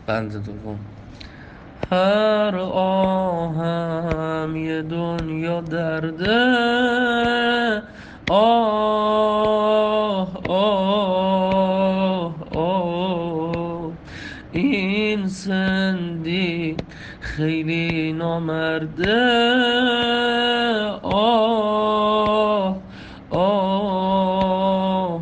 بند دوم. هر آهم یه دنیا درده، آه آه آه. این سندی خیلی نامرده، آه آه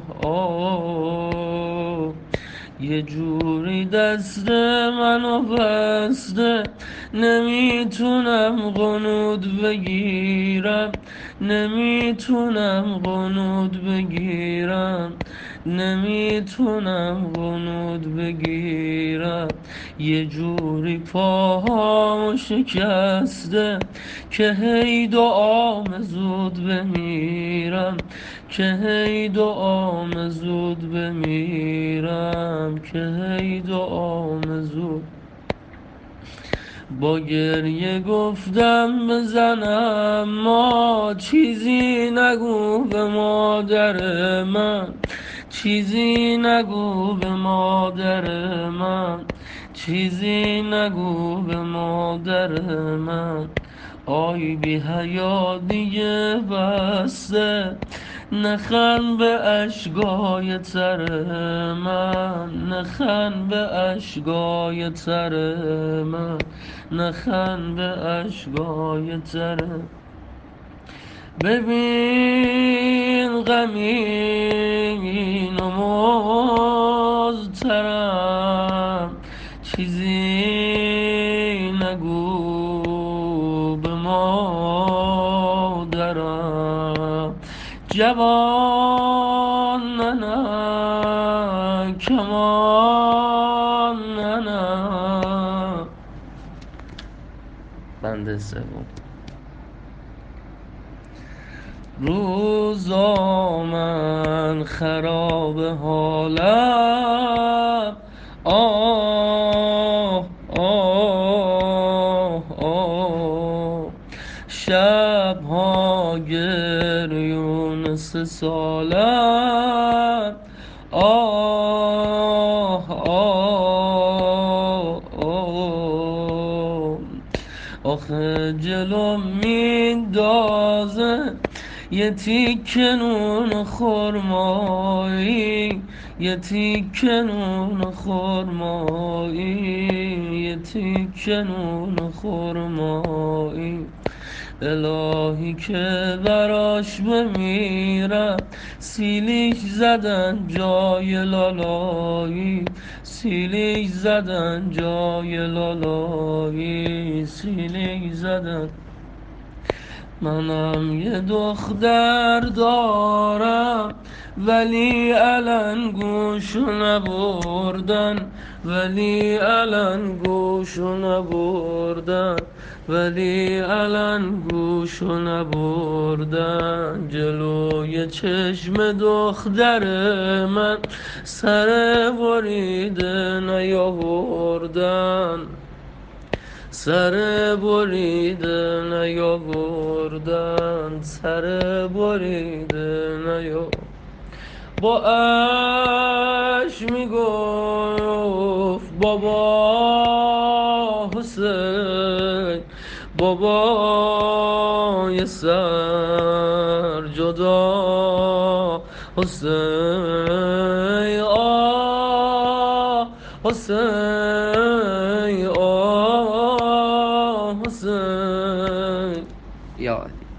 آه. یه جوری دست منو بسته، نمیتونم قنود بگیرم، نمیتونم قنود بگیرم، نمیتونم قنود بگیرم. یه جوری پاهامو شکسته که هی دعام زود بمیرم، که هی دعام زود بمیرم، که هی دعام زود. با گریه گفتم بزنم ما، چیزی نگو به مادر من، چیزی نگو به مادر من، چیزی نگو به مادر من. آی بی حیا دیگه بسته، نخند به اشکای تر من، نخند به اشکای تر من، نخند به اشکای تر. ببین غمین و مضطرم، چیزی نگو به مادرم. جوان نه نه، کمان نه نه. بند سوم. روزا من خراب حالم، آه آه آه. شبها گریون 3 سالم، آه آه آه. آخه جلوم میندازه یه تیکه نون خرمایی، یه تیکه نون خرمایی، یه تیکه نون خرمایی. الهی که براش بمیرم، سیلیش زدن جای لالایی، سیلیش زدن جای لالایی، سیلیش زدن. منم یه دختر دارم ولی الان گوشو نبردن، ولی الان گوشو نبردن، ولی الان گوشو نبردن. جلوی چشم دختر من سر بریده نیاوردن، سر بریده نیاوردن، سر بریده نیاوردن. با اش میگفت بابا حسین، بابا یه سر جدا حسین، آه حسین، آه حسین. یا